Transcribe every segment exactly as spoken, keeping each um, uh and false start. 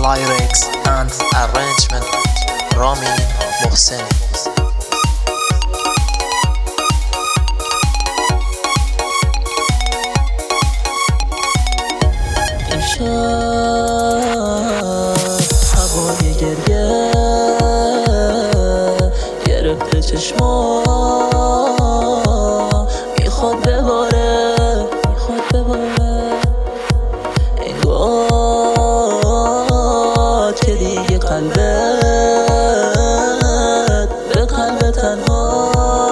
Lyrics and arrangement رامین محسنی. امشب هوای گریه گرفته چشما، میخواد بباره میخواد بباره انگار که دیگه قلبت به قلب تنها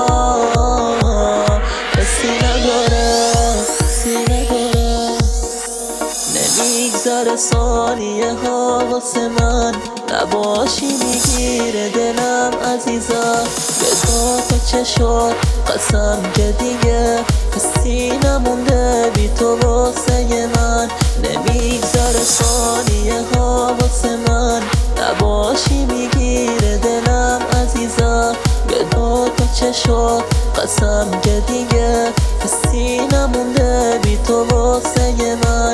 کسی نداره کسی نداره. نمیگذره ثانیه ها واسه من، نباشی میگیره دلم عزیزم. به تو تا چشات قسم که دیگه کسی نمونده بی تو واسه من. نمیگذره ثانیه ها واسه من، نباشی میگیره دلم عزیزم. به تو تا چشات قسم که دیگه کسی نمونده بی تو واسه من.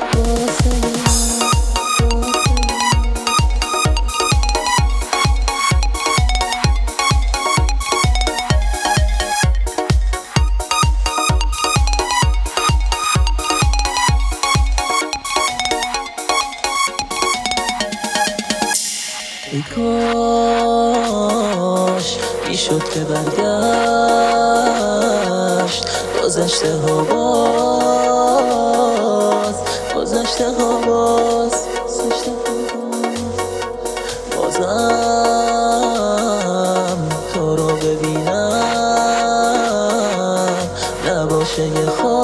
ای کاش میشد که برگشت گذشته ها باز گذشته ها باز گذشته ها باز بازم تو رو ببینم، نباشه یه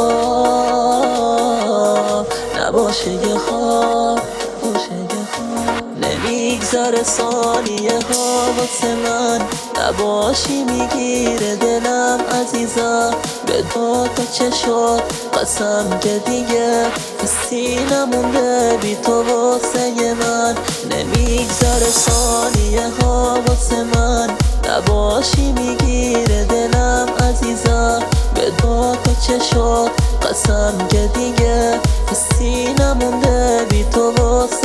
خواب نباشه یه خواب نباشه یه خواب. نمیگذره ثانیه ها واسه من، نباشی میگیره دلم عزیزم. به تو تا چشات قسم که دیگه کسی نمونده بی تو واسه من. نمیگذره ثانیه ها واسه من، نباشی میگیره دلم عزیزم. به تو تا چشات قسم که دیگه کسی نمونده بی تو واسه